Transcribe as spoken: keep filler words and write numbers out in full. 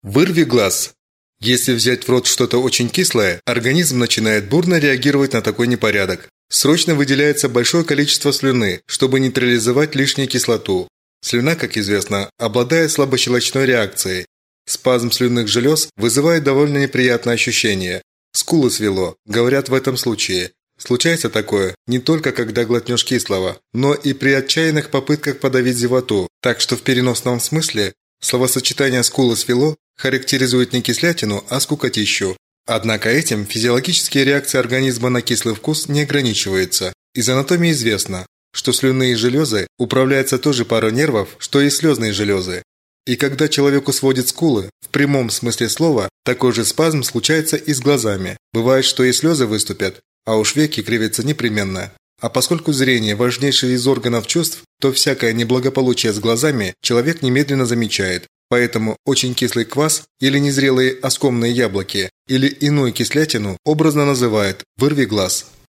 Вырви глаз. Если взять в рот что-то очень кислое, организм начинает бурно реагировать на такой непорядок. Срочно выделяется большое количество слюны, чтобы нейтрализовать лишнюю кислоту. Слюна, как известно, обладает слабощелочной реакцией. Спазм слюнных желез вызывает довольно неприятное ощущение. Скулы свело, говорят в этом случае. Случается такое не только когда глотнешь кислого, но и при отчаянных попытках подавить зевоту. Так что в переносном смысле словосочетание «скулы свело» характеризует не кислятину, а скукотищу. Однако этим физиологические реакции организма на кислый вкус не ограничиваются. Из анатомии известно, что слюнные железы управляются тоже парой нервов, что и слезные железы. И когда человеку сводит скулы, в прямом смысле слова, такой же спазм случается и с глазами. Бывает, что и слезы выступят, а уж веки кривятся непременно. А поскольку зрение – важнейший из органов чувств, то всякое неблагополучие с глазами человек немедленно замечает. Поэтому очень кислый квас или незрелые оскомные яблоки или иную кислятину образно называют «вырви глаз».